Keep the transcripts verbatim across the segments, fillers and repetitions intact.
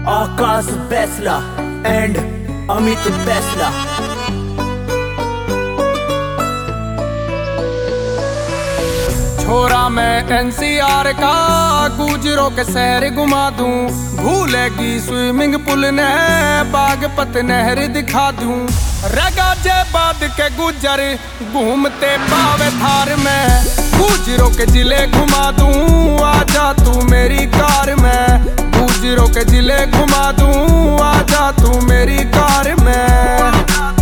आकाश Baisla and Amit Baisla. छोरा मैं NCR का गुजरों के शहर घुमा दूं, भूलेगी स्विमिंग पूल ने बागपत नहर दिखा दूं। रगाजे बाद के गुजर घूमते पावे थार में, गुजरों के जिले घुमा दूं आजा तू मेरी कार में। गुजरों के जिले घुमा दूं आजा तू मेरी कार में।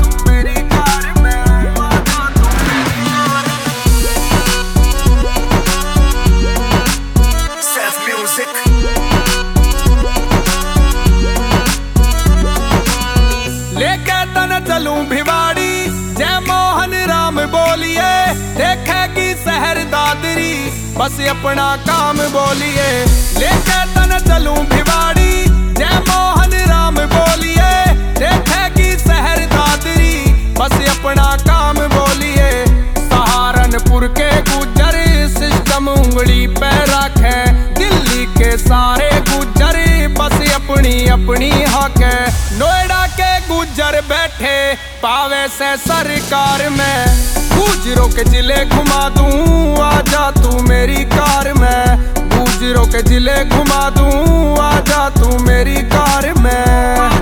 लेके तन चलूं भिवाड़ी जय मोहन राम बोलिए, देखेगी शहर दादरी बस अपना काम बोलिए। लेके तन चलूं भिवाड़ी जय मोहन राम बोलिए, देखेगी शहर दादरी बस अपना काम बोलिए। सहारनपुर के गुजर सिस्टम उंगली पे रखे, दिल्ली के सारे गुजर बस अपनी अपनी हक है। नोएडा के गुजर बैठे पावे से सरकार में, गुजरों के जिले घुमा दूं आजा तू मेरी कार में। गुजरों के जिले घुमा दूं आजा तू मेरी कार में।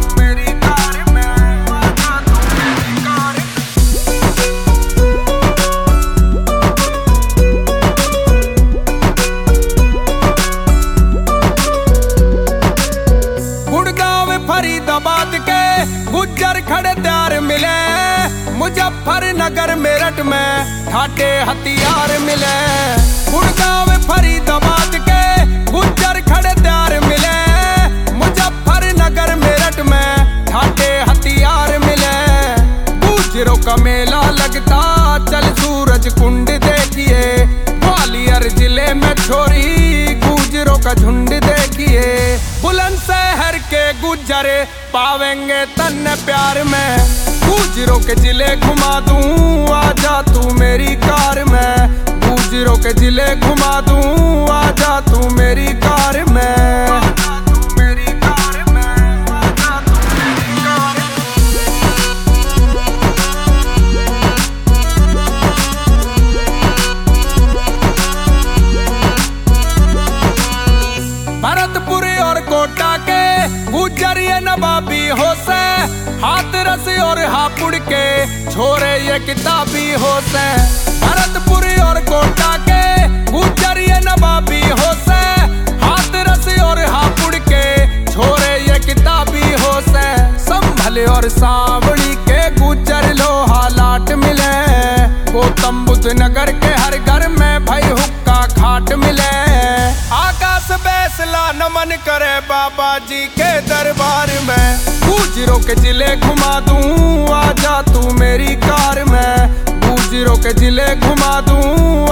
फरीदाबाद के गुज्जर खड़े तैयार मिले, मुजफ्फरनगर मेरठ में ठाटे हथियार मिले। गुड़गांव फरीदाबाद के गुज्जर खड़े तैयार मिले, मुजफ्फरनगर मेरठ में ठाटे हथियार मिले। गुजरों का मेला लगता चल सूरज कुंड देखिए, ग्वालियर जिले में छोरी गुजरों का झुंड देखिए। बुलंदशहर के गुजर पावेंगे तन प्यार में, गुजरों के जिले घुमा दूं आजा तू मेरी कार में। गुजरों के जिले घुमा दूं आजा तू मेरी कार में। भरतपुर और कोटा के गुजर ये नवाबी हो से, हाथरस और हापुड़ के छोरे ये किताबी हो से। भरतपुर और कोटा के गुजर ये नवाबी हो से, हाथरस और हापुड़ के छोरे ये किताबी हो से। संभल और सावड़ी के गुजर लोहा लाट मिले, गौतम बुद्ध नगर के हर घर में भाई हुक्का खाट मिले। आकाश बैसला नमन करे बाबा जी के दरबार में, गुजरों के जिले घुमा दूं आजा तू मेरी कार में। गुजरों के जिले घुमा दूं